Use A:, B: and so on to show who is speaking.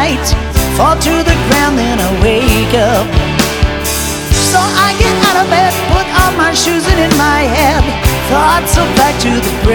A: night, fall to the ground, then I wake up. So I get out of bed, put on my shoes and in my head, thoughts of back to the